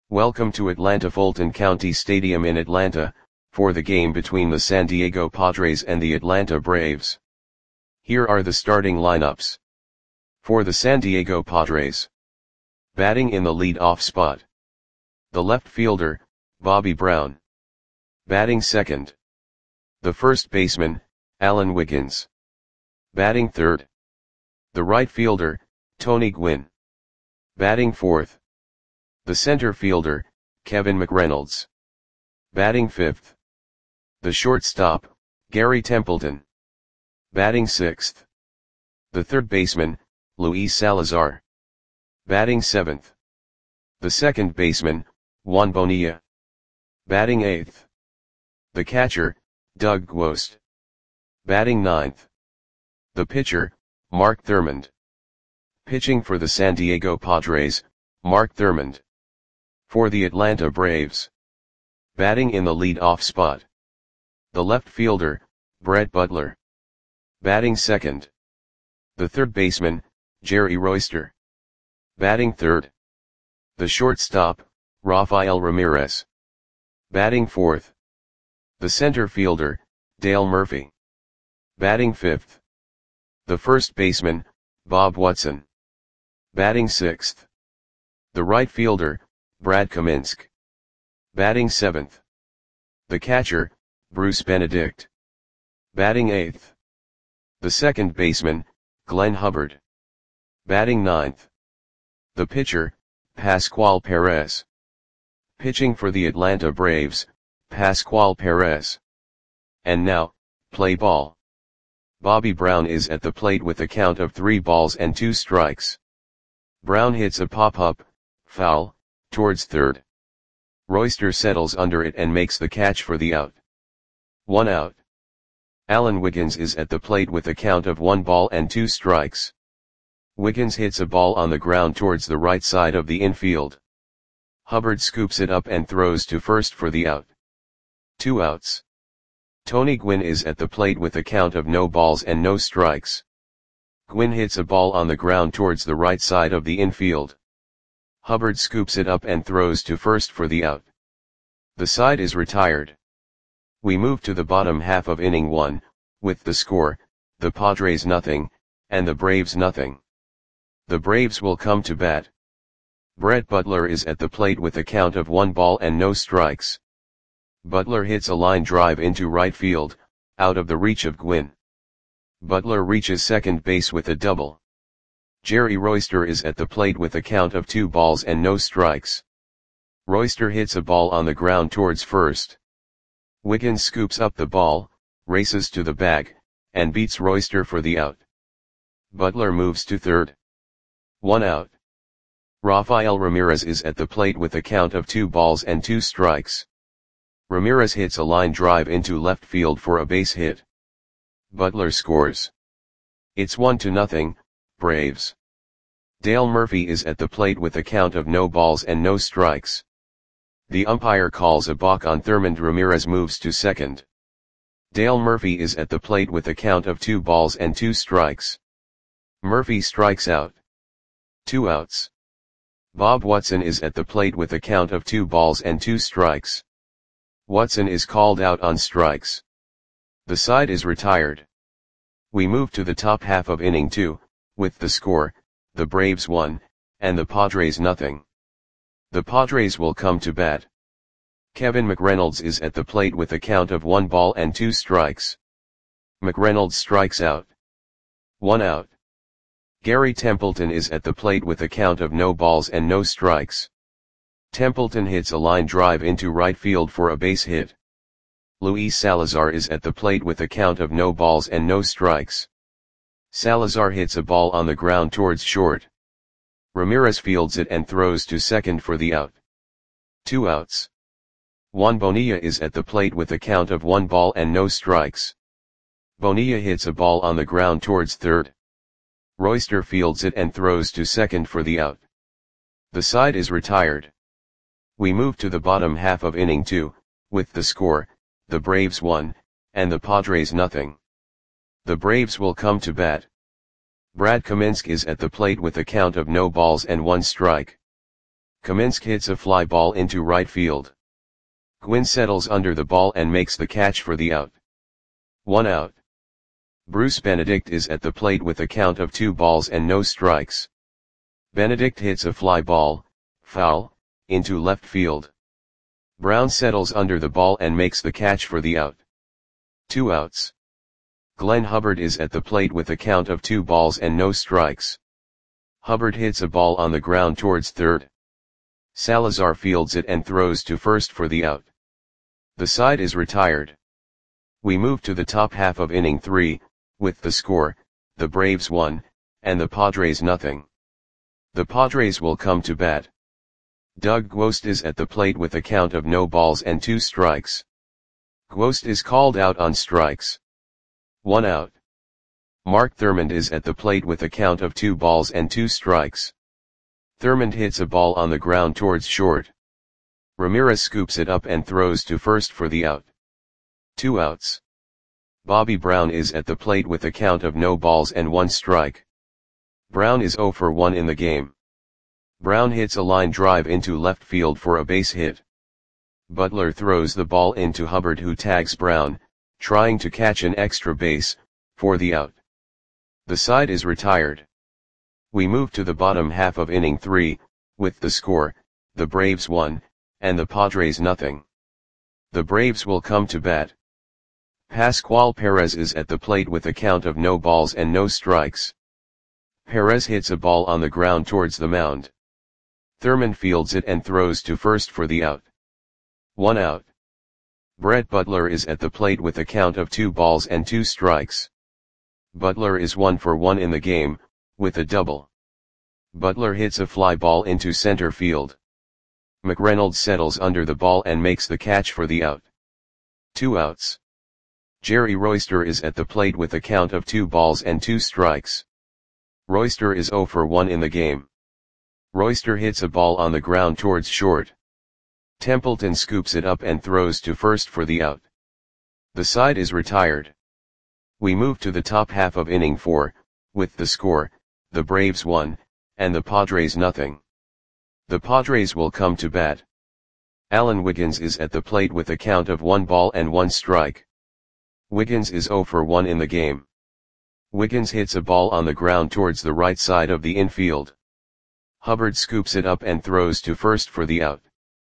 Welcome to Atlanta Fulton County Stadium in Atlanta, for the game between the San Diego Padres and the Atlanta Braves. Here are the starting lineups. For the San Diego Padres. Batting in the lead-off spot. The left fielder, Bobby Brown. Batting second. The first baseman, Alan Wiggins. Batting third. The right fielder, Tony Gwynn. Batting fourth. The center fielder, Kevin McReynolds. Batting fifth. The shortstop, Gary Templeton. Batting sixth. The third baseman, Luis Salazar. Batting seventh. The second baseman, Juan Bonilla. Batting eighth. The catcher, Doug Gwost. Batting ninth. The pitcher, Mark Thurmond. Pitching for the San Diego Padres, Mark Thurmond. For the Atlanta Braves. Batting in the lead-off spot. The left fielder, Brett Butler. Batting second. The third baseman, Jerry Royster. Batting third. The shortstop, Rafael Ramirez. Batting fourth. The center fielder, Dale Murphy. Batting fifth. The first baseman, Bob Watson. Batting sixth. The right fielder, Brad Kaminsk. Batting seventh. The catcher, Bruce Benedict. Batting eighth. The second baseman, Glenn Hubbard. Batting ninth. The pitcher, Pascual Perez. Pitching for the Atlanta Braves, Pascual Perez. And now, play ball. Bobby Brown is at the plate with a count of 3 balls and 2 strikes. Brown hits a pop-up, foul, towards third. Royster settles under it and makes the catch for the out. 1 out. Alan Wiggins is at the plate with a count of 1 ball and 2 strikes. Wiggins hits a ball on the ground towards the right side of the infield. Hubbard scoops it up and throws to first for the out. 2 outs. Tony Gwynn is at the plate with a count of no balls and no strikes. Gwynn hits a ball on the ground towards the right side of the infield. Hubbard scoops it up and throws to first for the out. The side is retired. We move to the bottom half of inning 1, with the score, the Padres nothing, and the Braves nothing. The Braves will come to bat. Brett Butler is at the plate with a count of 1 ball and no strikes. Butler hits a line drive into right field, out of the reach of Gwynn. Butler reaches second base with a double. Jerry Royster is at the plate with a count of 2 balls and no strikes. Royster hits a ball on the ground towards first. Wiggins scoops up the ball, races to the bag, and beats Royster for the out. Butler moves to third. 1 out. Rafael Ramirez is at the plate with a count of 2 balls and 2 strikes. Ramirez hits a line drive into left field for a base hit. Butler scores. It's 1-0, Braves. Dale Murphy is at the plate with a count of no balls and no strikes. The umpire calls a balk on Thurmond. Ramirez moves to second. Dale Murphy is at the plate with a count of 2 balls and 2 strikes. Murphy strikes out. 2 outs. Bob Watson is at the plate with a count of 2 balls and 2 strikes. Watson is called out on strikes. The side is retired. We move to the top half of inning 2, with the score, the Braves 1, and the Padres nothing. The Padres will come to bat. Kevin McReynolds is at the plate with a count of 1 ball and 2 strikes. McReynolds strikes out. 1 out. Gary Templeton is at the plate with a count of no balls and no strikes. Templeton hits a line drive into right field for a base hit. Luis Salazar is at the plate with a count of no balls and no strikes. Salazar hits a ball on the ground towards short. Ramirez fields it and throws to second for the out. 2 outs. Juan Bonilla is at the plate with a count of 1 ball and no strikes. Bonilla hits a ball on the ground towards third. Royster fields it and throws to second for the out. The side is retired. We move to the bottom half of inning 2, with the score, the Braves 1, and the Padres nothing. The Braves will come to bat. Brad Kaminsk is at the plate with a count of no balls and 1 strike. Kaminsk hits a fly ball into right field. Gwynn settles under the ball and makes the catch for the out. 1 out. Bruce Benedict is at the plate with a count of 2 balls and no strikes. Benedict hits a fly ball, foul, into left field. Brown settles under the ball and makes the catch for the out. 2 outs. Glenn Hubbard is at the plate with a count of 2 balls and no strikes. Hubbard hits a ball on the ground towards third. Salazar fields it and throws to first for the out. The side is retired. We move to the top half of inning 3, with the score, the Braves 1, and the Padres nothing. The Padres will come to bat. Doug Gwost is at the plate with a count of no balls and 2 strikes. Gwost is called out on strikes. 1 out. Mark Thurmond is at the plate with a count of 2 balls and 2 strikes. Thurmond hits a ball on the ground towards short. Ramirez scoops it up and throws to first for the out. 2 outs. Bobby Brown is at the plate with a count of no balls and 1 strike. Brown is 0 for 1 in the game. Brown hits a line drive into left field for a base hit. Butler throws the ball into Hubbard, who tags Brown, trying to catch an extra base, for the out. The side is retired. We move to the bottom half of inning 3, with the score, the Braves 1, and the Padres nothing. The Braves will come to bat. Pascual Perez is at the plate with a count of no balls and no strikes. Perez hits a ball on the ground towards the mound. Thurmond fields it and throws to first for the out. 1 out. Brett Butler is at the plate with a count of 2 balls and 2 strikes. Butler is 1 for 1 in the game, with a double. Butler hits a fly ball into center field. McReynolds settles under the ball and makes the catch for the out. 2 outs. Jerry Royster is at the plate with a count of 2 balls and 2 strikes. Royster is 0 for 1 in the game. Royster hits a ball on the ground towards short. Templeton scoops it up and throws to first for the out. The side is retired. We move to the top half of inning 4, with the score, the Braves 1, and the Padres nothing. The Padres will come to bat. Alan Wiggins is at the plate with a count of 1 ball and 1 strike. Wiggins is 0 for 1 in the game. Wiggins hits a ball on the ground towards the right side of the infield. Hubbard scoops it up and throws to first for the out.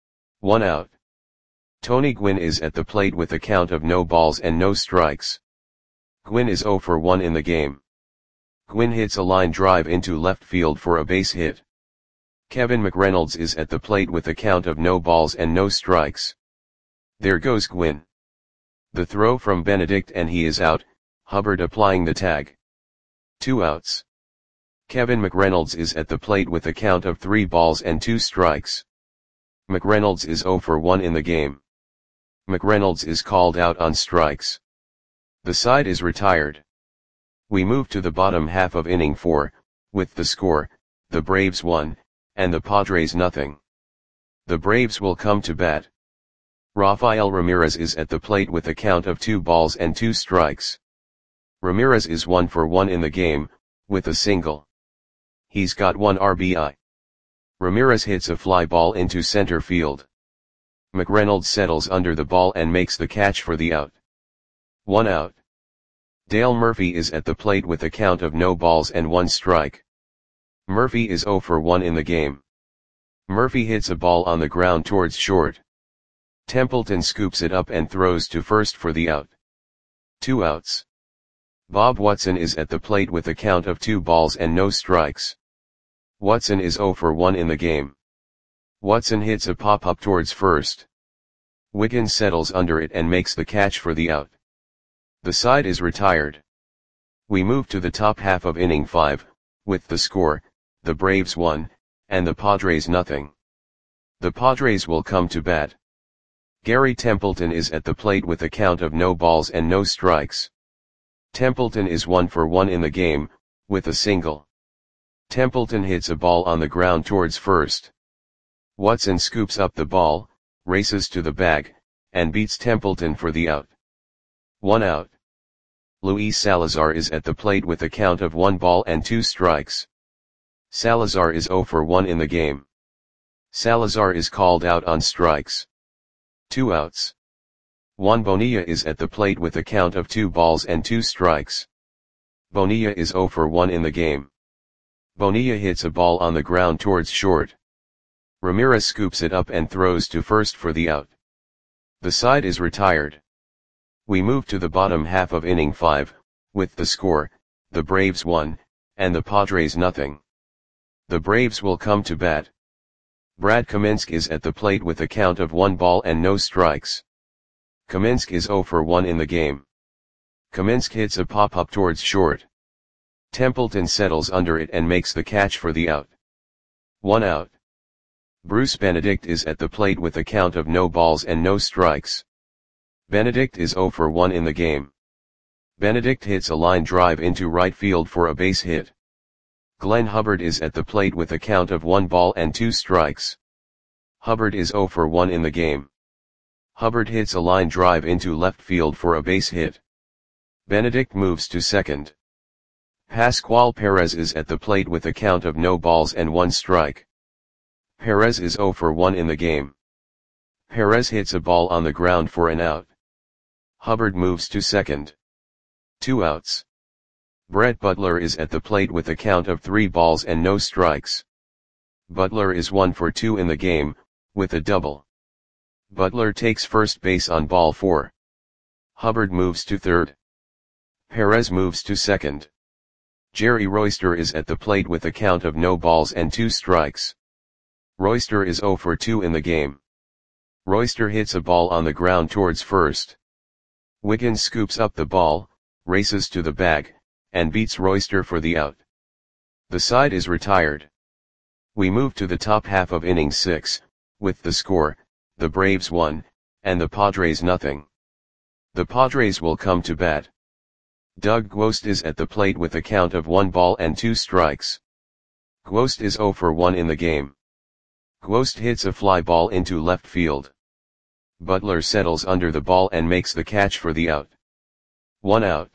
1 out. Tony Gwynn is at the plate with a count of no balls and no strikes. Gwynn is 0 for 1 in the game. Gwynn hits a line drive into left field for a base hit. Kevin McReynolds is at the plate with a count of no balls and no strikes. There goes Gwynn. The throw from Benedict and he is out, Hubbard applying the tag. 2 outs. Kevin McReynolds is at the plate with a count of 3 balls and 2 strikes. McReynolds is 0 for 1 in the game. McReynolds is called out on strikes. The side is retired. We move to the bottom half of inning 4, with the score, the Braves 1, and the Padres nothing. The Braves will come to bat. Rafael Ramirez is at the plate with a count of 2 balls and 2 strikes. Ramirez is 1 for 1 in the game, with a single. He's got 1 RBI. Ramirez hits a fly ball into center field. McReynolds settles under the ball and makes the catch for the out. 1 out. Dale Murphy is at the plate with a count of no balls and 1 strike. Murphy is 0 for 1 in the game. Murphy hits a ball on the ground towards short. Templeton scoops it up and throws to first for the out. 2 outs. Bob Watson is at the plate with a count of 2 balls and no strikes. Watson is 0 for 1 in the game. Watson hits a pop-up towards first. Wiggins settles under it and makes the catch for the out. The side is retired. We move to the top half of inning 5, with the score, the Braves 1, and the Padres nothing. The Padres will come to bat. Gary Templeton is at the plate with a count of no balls and no strikes. Templeton is 1 for 1 in the game, with a single. Templeton hits a ball on the ground towards first. Watson scoops up the ball, races to the bag, and beats Templeton for the out. 1 out. Luis Salazar is at the plate with a count of 1 ball and 2 strikes. Salazar is 0 for 1 in the game. Salazar is called out on strikes. 2 outs. Juan Bonilla is at the plate with a count of 2 balls and 2 strikes. Bonilla is 0 for 1 in the game. Bonilla hits a ball on the ground towards short. Ramirez scoops it up and throws to first for the out. The side is retired. We move to the bottom half of inning 5, with the score, the Braves 1, and the Padres nothing. The Braves will come to bat. Brad Kaminsky is at the plate with a count of 1 ball and no strikes. Kaminsky is 0 for 1 in the game. Kaminsky hits a pop-up towards short. Templeton settles under it and makes the catch for the out. 1 out. Bruce Benedict is at the plate with a count of no balls and no strikes. Benedict is 0 for 1 in the game. Benedict hits a line drive into right field for a base hit. Glenn Hubbard is at the plate with a count of 1 ball and 2 strikes. Hubbard is 0 for 1 in the game. Hubbard hits a line drive into left field for a base hit. Benedict moves to second. Pascual Perez is at the plate with a count of no balls and 1 strike. Perez is 0 for 1 in the game. Perez hits a ball on the ground for an out. Hubbard moves to second. 2 outs. Brett Butler is at the plate with a count of 3 balls and no strikes. Butler is 1 for 2 in the game, with a double. Butler takes first base on ball 4. Hubbard moves to third. Perez moves to second. Jerry Royster is at the plate with a count of no balls and 2 strikes. Royster is 0 for 2 in the game. Royster hits a ball on the ground towards first. Wiggins scoops up the ball, races to the bag, and beats Royster for the out. The side is retired. We move to the top half of inning 6, with the score, the Braves 1, and the Padres nothing. The Padres will come to bat. Doug Gwost is at the plate with a count of 1 ball and 2 strikes. Gwost is 0 for 1 in the game. Gwost hits a fly ball into left field. Butler settles under the ball and makes the catch for the out. 1 out.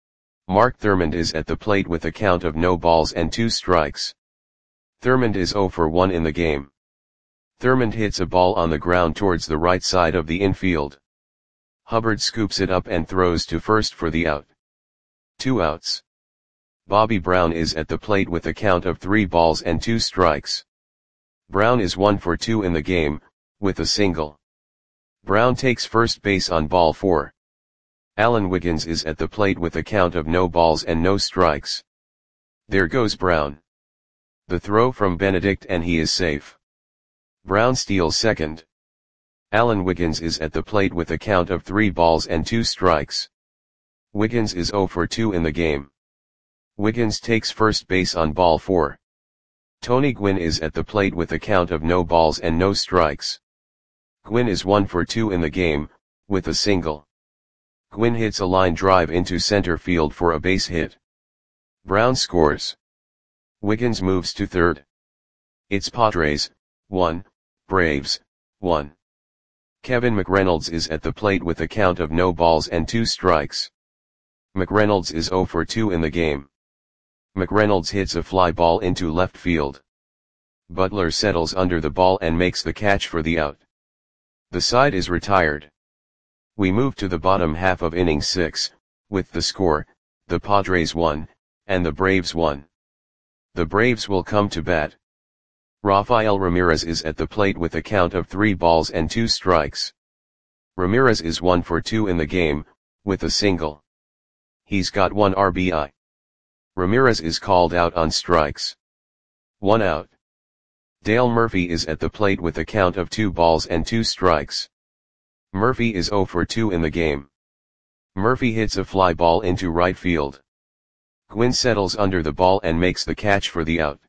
Mark Thurmond is at the plate with a count of no balls and 2 strikes. Thurmond is 0 for 1 in the game. Thurmond hits a ball on the ground towards the right side of the infield. Hubbard scoops it up and throws to first for the out. 2 outs. Bobby Brown is at the plate with a count of 3 balls and 2 strikes. Brown is 1 for 2 in the game, with a single. Brown takes first base on ball 4. Alan Wiggins is at the plate with a count of no balls and no strikes. There goes Brown. The throw from Benedict and he is safe. Brown steals second. Alan Wiggins is at the plate with a count of 3 balls and 2 strikes. Wiggins is 0 for 2 in the game. Wiggins takes first base on ball 4. Tony Gwynn is at the plate with a count of no balls and no strikes. Gwynn is 1 for 2 in the game, with a single. Gwynn hits a line drive into center field for a base hit. Brown scores. Wiggins moves to third. It's Padres 1, Braves 1. Kevin McReynolds is at the plate with a count of no balls and 2 strikes. McReynolds is 0 for 2 in the game. McReynolds hits a fly ball into left field. Butler settles under the ball and makes the catch for the out. The side is retired. We move to the bottom half of inning 6, with the score, the Padres 1, and the Braves 1. The Braves will come to bat. Rafael Ramirez is at the plate with a count of 3 balls and 2 strikes. Ramirez is 1 for 2 in the game, with a single. He's got 1 RBI. Ramirez is called out on strikes. 1 out. Dale Murphy is at the plate with a count of 2 balls and 2 strikes. Murphy is 0 for 2 in the game. Murphy hits a fly ball into right field. Gwynn settles under the ball and makes the catch for the out.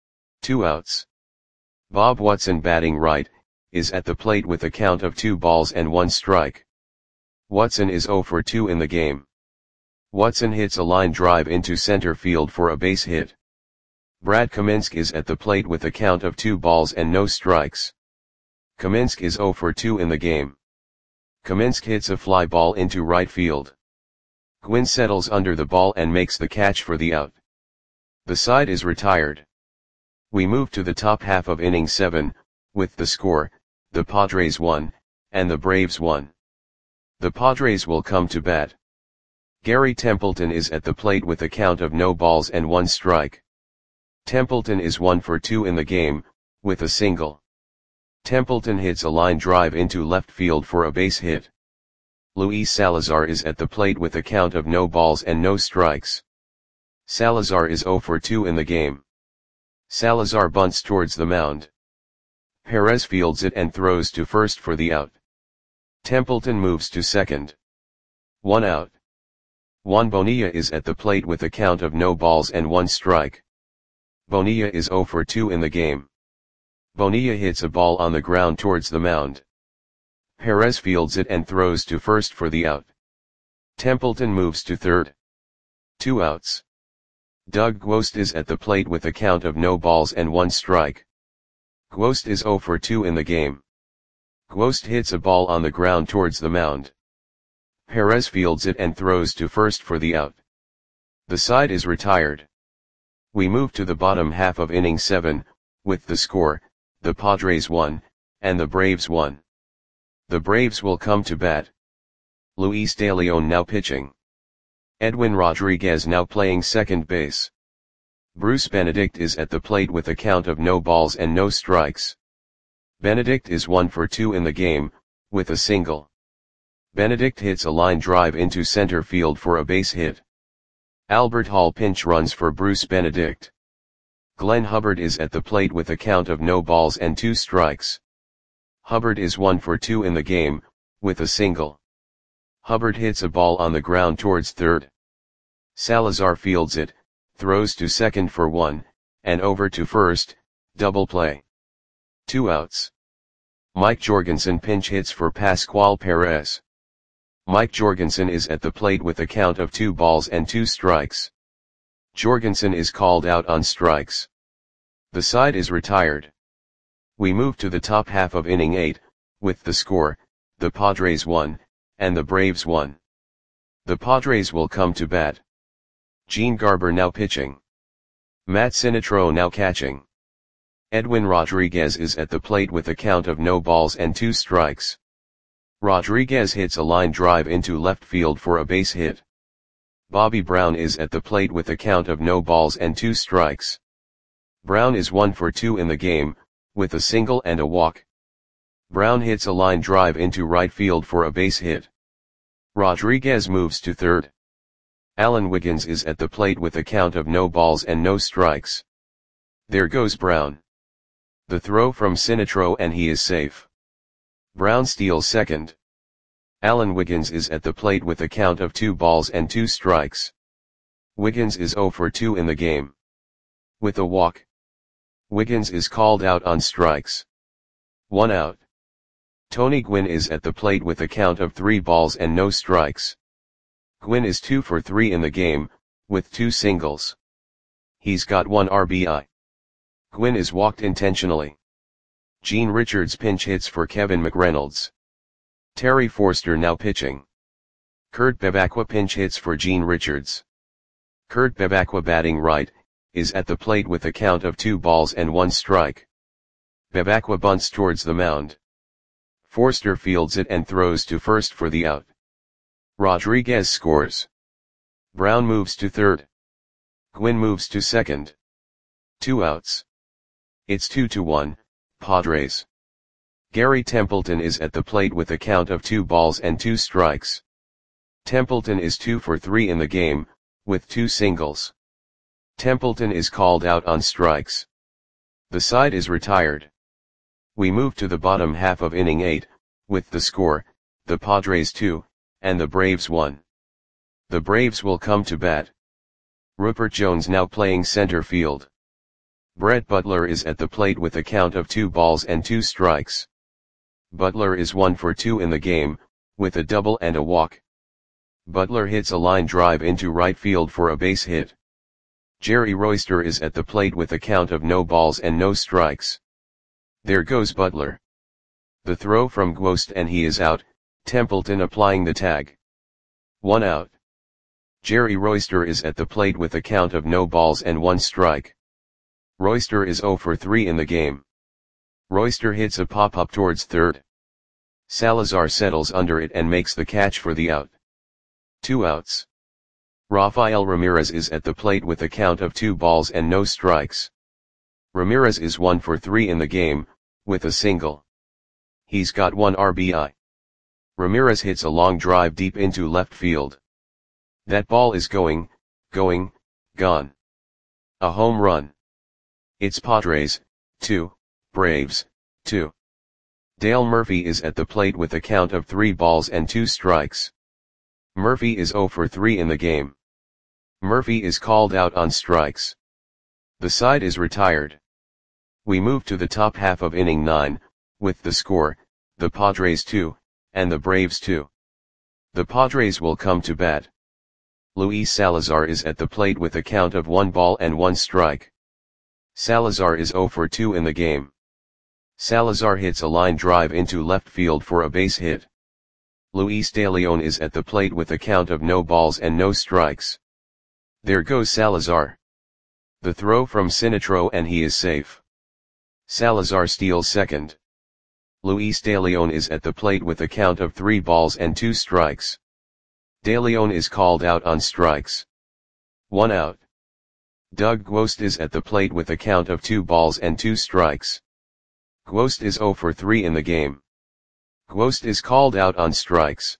2 outs. Bob Watson, batting right, is at the plate with a count of 2 balls and 1 strike. Watson is 0 for 2 in the game. Watson hits a line drive into center field for a base hit. Brad Kaminsky is at the plate with a count of 2 balls and no strikes. Kaminsky is 0 for 2 in the game. Kaminsky hits a fly ball into right field. Gwynn settles under the ball and makes the catch for the out. The side is retired. We move to the top half of inning 7, With the score, the Padres won, and the Braves won. The Padres will come to bat. Gary Templeton is at the plate with a count of no balls and 1 strike. Templeton is 1 for 2 in the game, with a single. Templeton hits a line drive into left field for a base hit. Luis Salazar is at the plate with a count of no balls and no strikes. Salazar is 0 for 2 in the game. Salazar bunts towards the mound. Perez fields it and throws to first for the out. Templeton moves to second. 1 out. Juan Bonilla is at the plate with a count of no balls and 1 strike. Bonilla is 0 for 2 in the game. Bonilla hits a ball on the ground towards the mound. Perez fields it and throws to first for the out. Templeton moves to third. 2 outs. Doug Gwost is at the plate with a count of no balls and 1 strike. Gwost is 0 for 2 in the game. Gwost hits a ball on the ground towards the mound. Perez fields it and throws to first for the out. The side is retired. We move to the bottom half of inning 7, with the score, the Padres won, and the Braves won. The Braves will come to bat. Luis De Leon now pitching. Edwin Rodriguez now playing second base. Bruce Benedict is at the plate with a count of no balls and no strikes. Benedict is 1 for 2 in the game, with a single. Benedict hits a line drive into center field for a base hit. Albert Hall pinch runs for Bruce Benedict. Glenn Hubbard is at the plate with a count of no balls and 2 strikes. Hubbard is 1 for 2 in the game, with a single. Hubbard hits a ball on the ground towards third. Salazar fields it, throws to second for 1, and over to first, double play. 2 outs. Mike Jorgensen pinch hits for Pascual Perez. Mike Jorgensen is at the plate with a count of 2 balls and 2 strikes. Jorgensen is called out on strikes. The side is retired. We move to the top half of inning 8, with the score, the Padres won, and the Braves won. The Padres will come to bat. Gene Garber now pitching. Matt Sinatro now catching. Edwin Rodriguez is at the plate with a count of no balls and 2 strikes. Rodriguez hits a line drive into left field for a base hit. Bobby Brown is at the plate with a count of no balls and 2 strikes. Brown is 1 for 2 in the game, with a single and a walk. Brown hits a line drive into right field for a base hit. Rodriguez moves to third. Alan Wiggins is at the plate with a count of no balls and no strikes. There goes Brown. The throw from Sinatro and he is safe. Brown steals second. Alan Wiggins is at the plate with a count of 2 balls and 2 strikes. Wiggins is 0 for 2 in the game. With a walk. Wiggins is called out on strikes. 1 out. Tony Gwynn is at the plate with a count of 3 balls and no strikes. Gwynn is 2 for 3 in the game, with 2 singles. He's got 1 RBI. Gwynn is walked intentionally. Gene Richards pinch hits for Kevin McReynolds. Terry Forster now pitching. Kurt Bevacqua pinch hits for Gene Richards. Kurt Bevacqua batting right, is at the plate with a count of 2 balls and 1 strike. Bevacqua bunts towards the mound. Forster fields it and throws to first for the out. Rodriguez scores. Brown moves to third. Gwynn moves to second. 2 outs. It's 2-1, Padres. Gary Templeton is at the plate with a count of 2 balls and 2 strikes. Templeton is 2 for 3 in the game, with 2 singles. Templeton is called out on strikes. The side is retired. We move to the bottom half of inning 8, with the score, the Padres 2, and the Braves 1. The Braves will come to bat. Rupert Jones now playing center field. Brett Butler is at the plate with a count of 2 balls and 2 strikes. Butler is 1 for 2 in the game, with a double and a walk. Butler hits a line drive into right field for a base hit. Jerry Royster is at the plate with a count of no balls and no strikes. There goes Butler. The throw from Gwost and he is out, Templeton applying the tag. 1 out. Jerry Royster is at the plate with a count of no balls and 1 strike. Royster is 0 for 3 in the game. Royster hits a pop-up towards third. Salazar settles under it and makes the catch for the out. 2 outs. Rafael Ramirez is at the plate with a count of 2 balls and no strikes. Ramirez is 1 for 3 in the game, with a single. He's got 1 RBI. Ramirez hits a long drive deep into left field. That ball is gone. A home run. It's Padres, 2, Braves, 2. Dale Murphy is at the plate with a count of 3 balls and 2 strikes. Murphy is 0 for 3 in the game. Murphy is called out on strikes. The side is retired. We move to the top half of inning 9, with the score, the Padres 2, and the Braves 2. The Padres will come to bat. Luis Salazar is at the plate with a count of 1 ball and 1 strike. Salazar is 0 for 2 in the game. Salazar hits a line drive into left field for a base hit. Luis De Leon is at the plate with a count of no balls and no strikes. There goes Salazar. The throw from Sinistro and he is safe. Salazar steals second. Luis De Leon is at the plate with a count of 3 balls and 2 strikes. De Leon is called out on strikes. 1 out. Doug Gwost is at the plate with a count of 2 balls and 2 strikes. Gwost is 0 for 3 in the game. Gwost is called out on strikes.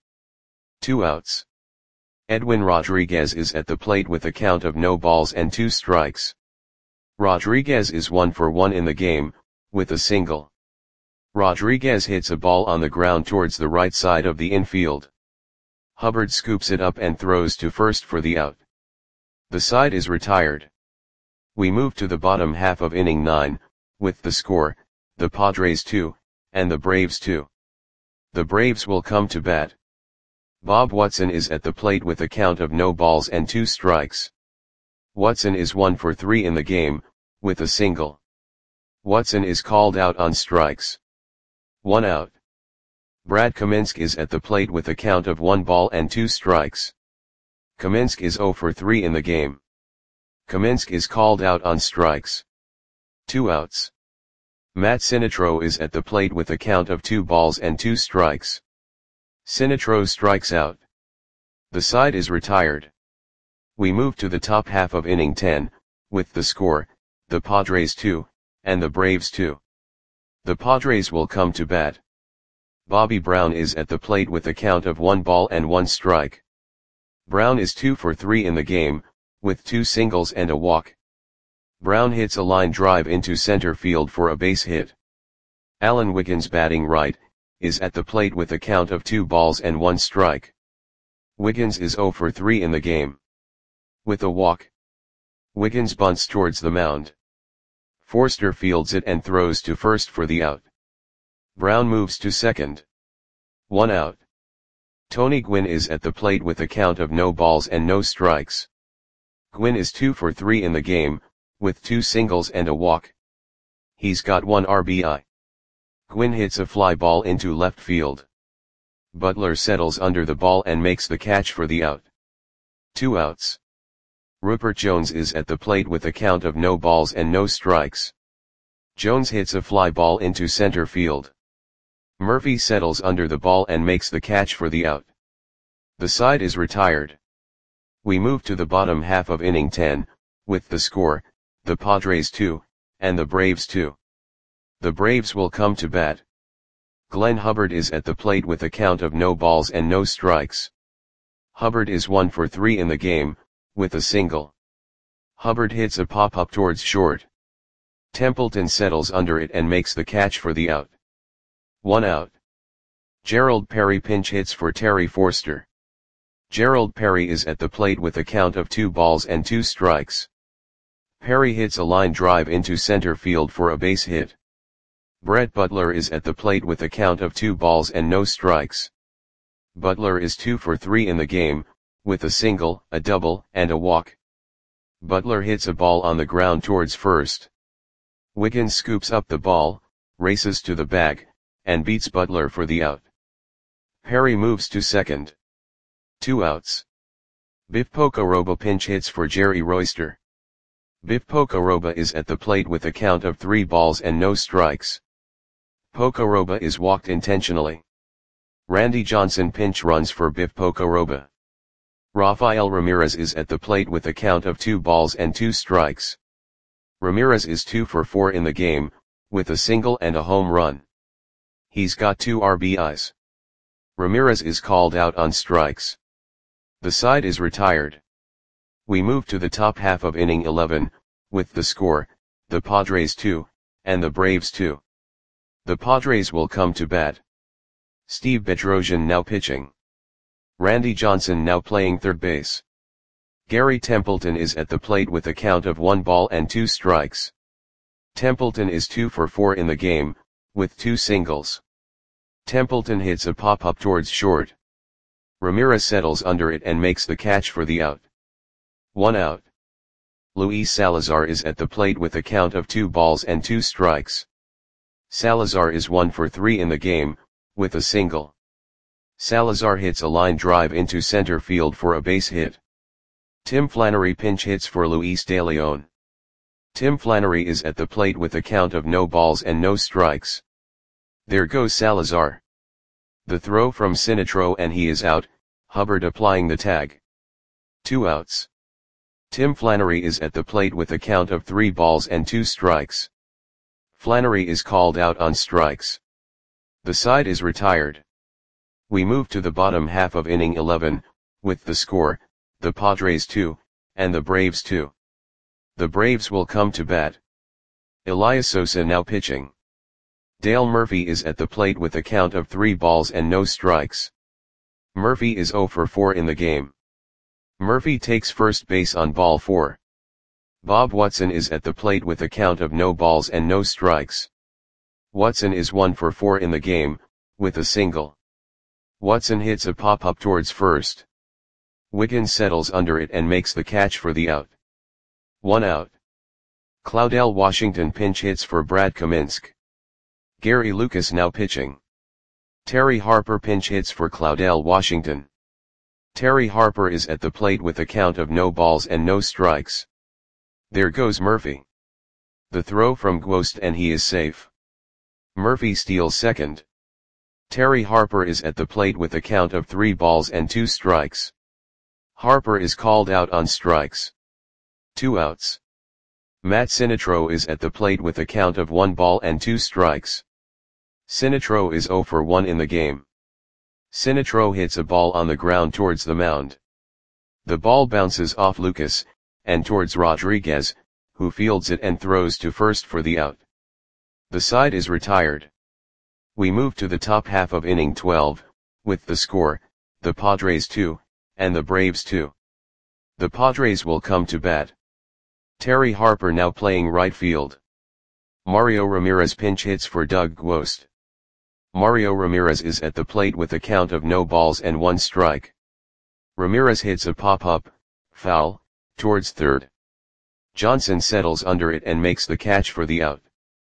2 outs. Edwin Rodriguez is at the plate with a count of no balls and 2 strikes. Rodriguez is 1 for 1 in the game, with a single. Rodriguez hits a ball on the ground towards the right side of the infield. Hubbard scoops it up and throws to first for the out. The side is retired. We move to the bottom half of inning 9, with the score, the Padres 2, and the Braves 2. The Braves will come to bat. Bob Watson is at the plate with a count of no balls and 2 strikes. Watson is 1 for 3 in the game, with a single. Watson is called out on strikes. 1 out. Brad Kaminsky is at the plate with a count of 1 ball and 2 strikes. Kaminsky is 0 for 3 in the game. Kaminsky is called out on strikes. 2 outs. Matt Sinistro is at the plate with a count of 2 balls and 2 strikes. Sinistro strikes out. The side is retired. We move to the top half of inning 10, with the score, the Padres 2, and the Braves 2. The Padres will come to bat. Bobby Brown is at the plate with a count of 1 ball and 1 strike. Brown is 2 for 3 in the game, with 2 singles and a walk. Brown hits a line drive into center field for a base hit. Alan Wiggins, batting right, is at the plate with a count of 2 balls and 1 strike. Wiggins is 0 for 3 in the game. With a walk. Wiggins bunts towards the mound. Forster fields it and throws to first for the out. Brown moves to second. 1 out. Tony Gwynn is at the plate with a count of no balls and no strikes. Gwynn is 2 for 3 in the game, with 2 singles and a walk. He's got 1 RBI. Gwynn hits a fly ball into left field. Butler settles under the ball and makes the catch for the out. 2 outs. Rupert Jones is at the plate with a count of no balls and no strikes. Jones hits a fly ball into center field. Murphy settles under the ball and makes the catch for the out. The side is retired. We move to the bottom half of inning 10, with the score, the Padres 2, and the Braves 2. The Braves will come to bat. Glenn Hubbard is at the plate with a count of no balls and no strikes. Hubbard is 1 for 3 in the game, with a single. Hubbard hits a pop-up towards short. Templeton settles under it and makes the catch for the out. 1 out. Gerald Perry pinch hits for Terry Forster. Gerald Perry is at the plate with a count of 2 balls and 2 strikes. Perry hits a line drive into center field for a base hit. Brett Butler is at the plate with a count of 2 balls and no strikes. Butler is 2 for 3 in the game, with a single, a double, and a walk. Butler hits a ball on the ground towards first. Wiggins scoops up the ball, races to the bag, and beats Butler for the out. Perry moves to second. 2 outs. Biff Pocoroba pinch hits for Jerry Royster. Biff Pocoroba is at the plate with a count of 3 balls and no strikes. Pocoroba is walked intentionally. Randy Johnson pinch runs for Biff Pocoroba. Rafael Ramirez is at the plate with a count of 2 balls and 2 strikes. Ramirez is 2 for 4 in the game, with a single and a home run. He's got 2 RBIs. Ramirez is called out on strikes. The side is retired. We move to the top half of inning 11, with the score, the Padres 2, and the Braves 2. The Padres will come to bat. Steve Bedrosian now pitching. Randy Johnson now playing third base. Gary Templeton is at the plate with a count of 1 ball and 2 strikes. Templeton is 2 for 4 in the game, with 2 singles. Templeton hits a pop-up towards short. Ramirez settles under it and makes the catch for the out. 1 out. Luis Salazar is at the plate with a count of 2 balls and 2 strikes. Salazar is 1 for 3 in the game, with a single. Salazar hits a line drive into center field for a base hit. Tim Flannery pinch hits for Luis De Leon. Tim Flannery is at the plate with a count of no balls and no strikes. There goes Salazar. The throw from Sinitro and he is out, Hubbard applying the tag. 2 outs. Tim Flannery is at the plate with a count of 3 balls and 2 strikes. Flannery is called out on strikes. The side is retired. We move to the bottom half of inning 11, with the score, the Padres 2, and the Braves 2. The Braves will come to bat. Elias Sosa now pitching. Dale Murphy is at the plate with a count of 3 balls and no strikes. Murphy is 0 for 4 in the game. Murphy takes first base on ball 4. Bob Watson is at the plate with a count of no balls and no strikes. Watson is 1 for 4 in the game, with a single. Watson hits a pop-up towards first. Wiggins settles under it and makes the catch for the out. 1 out. Claudel Washington pinch hits for Brad Kaminsk. Gary Lucas now pitching. Terry Harper pinch hits for Claudel Washington. Terry Harper is at the plate with a count of no balls and no strikes. There goes Murphy. The throw from Gwost and he is safe. Murphy steals second. Terry Harper is at the plate with a count of 3 balls and 2 strikes. Harper is called out on strikes. 2 outs. Matt Sinitro is at the plate with a count of 1 ball and 2 strikes. Sinitro is 0 for 1 in the game. Sinitro hits a ball on the ground towards the mound. The ball bounces off Lucas, and towards Rodriguez, who fields it and throws to first for the out. The side is retired. We move to the top half of inning 12, with the score, the Padres 2, and the Braves 2. The Padres will come to bat. Terry Harper now playing right field. Mario Ramirez pinch hits for Doug Gwost. Mario Ramirez is at the plate with a count of no balls and 1 strike. Ramirez hits a pop-up, foul, towards third. Johnson settles under it and makes the catch for the out.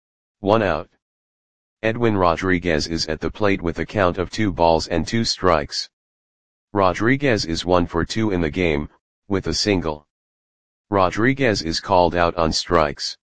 1 out. Edwin Rodriguez is at the plate with a count of 2 balls and 2 strikes. Rodriguez is 1 for 2 in the game, with a single. Rodriguez is called out on strikes.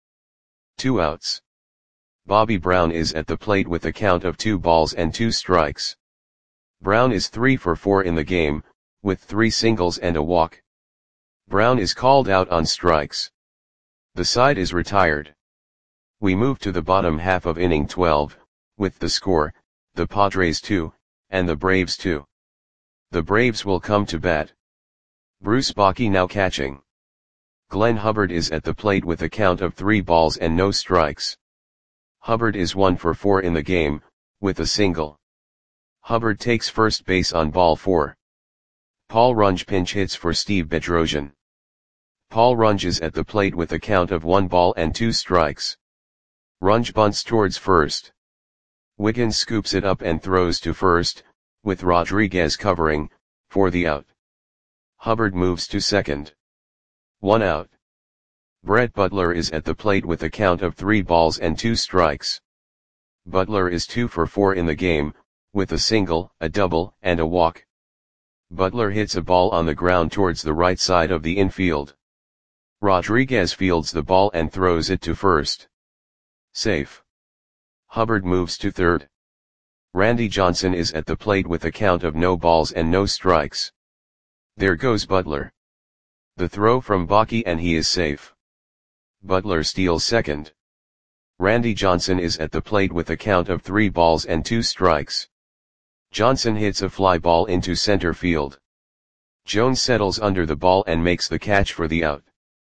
2 outs. Bobby Brown is at the plate with a count of 2 balls and 2 strikes. Brown is 3 for 4 in the game, with 3 singles and a walk. Brown is called out on strikes. The side is retired. We move to the bottom half of inning 12, with the score, the Padres 2, and the Braves 2. The Braves will come to bat. Bruce Bochy now catching. Glenn Hubbard is at the plate with a count of 3 balls and no strikes. Hubbard is 1 for 4 in the game, with a single. Hubbard takes first base on ball 4. Paul Runge pinch hits for Steve Bedrosian. Paul Runge is at the plate with a count of 1 ball and 2 strikes. Runge bunts towards first. Wiggins scoops it up and throws to first, with Rodriguez covering, for the out. Hubbard moves to second. 1 out. Brett Butler is at the plate with a count of 3 balls and 2 strikes. Butler is 2 for 4 in the game, with a single, a double, and a walk. Butler hits a ball on the ground towards the right side of the infield. Rodriguez fields the ball and throws it to first. Safe. Hubbard moves to third. Randy Johnson is at the plate with a count of no balls and no strikes. There goes Butler. The throw from Bakke and he is safe. Butler steals second. Randy Johnson is at the plate with a count of 3 balls and 2 strikes. Johnson hits a fly ball into center field. Jones settles under the ball and makes the catch for the out.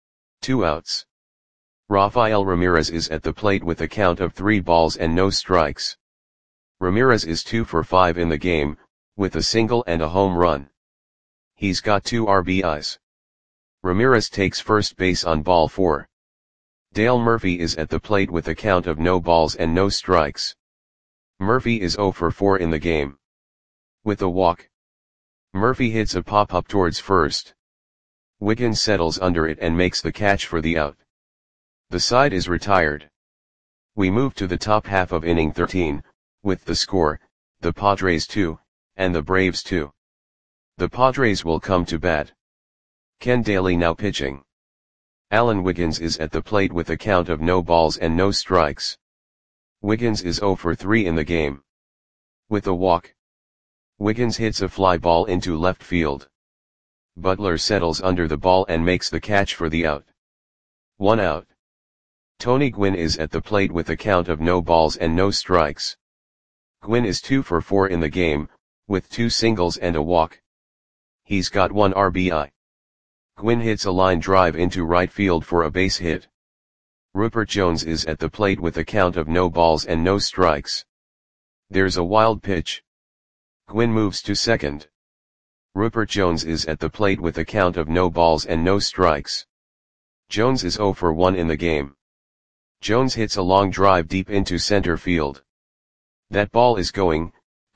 2 outs. Rafael Ramirez is at the plate with a count of 3 balls and no strikes. Ramirez is 2 for 5 in the game, with a single and a home run. He's got 2 RBIs. Ramirez takes first base on ball 4. Dale Murphy is at the plate with a count of no balls and no strikes. Murphy is 0 for 4 in the game. With a walk, Murphy hits a pop-up towards first. Wiggins settles under it and makes the catch for the out. The side is retired. We move to the top half of inning 13, with the score, the Padres 2, and the Braves 2. The Padres will come to bat. Ken Daly now pitching. Alan Wiggins is at the plate with a count of no balls and no strikes. Wiggins is 0 for 3 in the game. With a walk, Wiggins hits a fly ball into left field. Butler settles under the ball and makes the catch for the out. 1 out. Tony Gwynn is at the plate with a count of no balls and no strikes. Gwynn is 2 for 4 in the game, with 2 singles and a walk. He's got 1 RBI. Gwynn hits a line drive into right field for a base hit. Rupert Jones is at the plate with a count of no balls and no strikes. There's a wild pitch. Gwynn moves to second. Rupert Jones is at the plate with a count of no balls and no strikes. Jones is 0 for 1 in the game. Jones hits a long drive deep into center field. That ball is gone.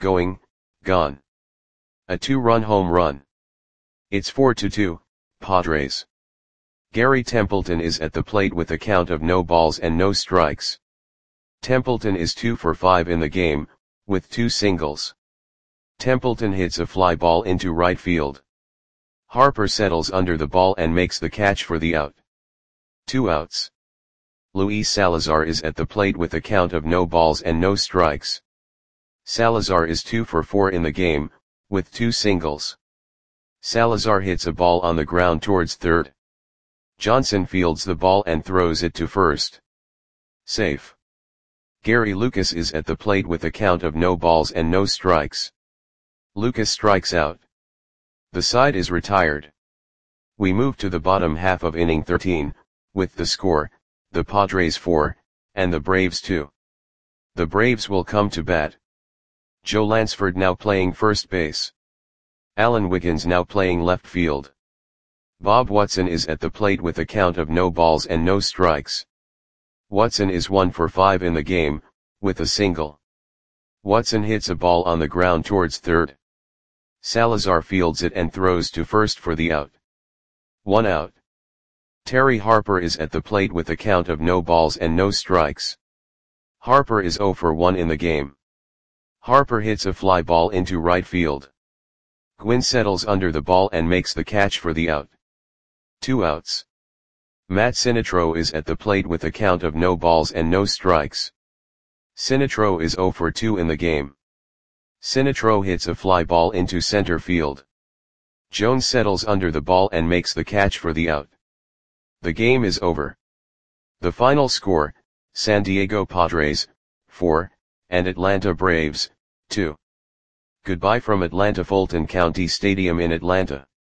A 2-run home run. It's 4-2, Padres. Gary Templeton is at the plate with a count of no balls and no strikes. Templeton is 2 for 5 in the game, with 2 singles. Templeton hits a fly ball into right field. Harper settles under the ball and makes the catch for the out. 2 outs. Luis Salazar is at the plate with a count of no balls and no strikes. Salazar is 2 for 4 in the game, with 2 singles. Salazar hits a ball on the ground towards third. Johnson fields the ball and throws it to first. Safe. Gary Lucas is at the plate with a count of no balls and no strikes. Lucas strikes out. The side is retired. We move to the bottom half of inning 13, with the score, the Padres 4, and the Braves 2. The Braves will come to bat. Joe Lansford now playing first base. Alan Wiggins now playing left field. Bob Watson is at the plate with a count of no balls and no strikes. Watson is 1 for 5 in the game, with a single. Watson hits a ball on the ground towards third. Salazar fields it and throws to first for the out. 1 out. Terry Harper is at the plate with a count of no balls and no strikes. Harper is 0 for 1 in the game. Harper hits a fly ball into right field. Gwynn settles under the ball and makes the catch for the out. 2 outs. Matt Sinitro is at the plate with a count of no balls and no strikes. Sinitro is 0 for 2 in the game. Sinitro hits a fly ball into center field. Jones settles under the ball and makes the catch for the out. The game is over. The final score, San Diego Padres, 4, and Atlanta Braves, 2. Goodbye from Atlanta Fulton County Stadium in Atlanta.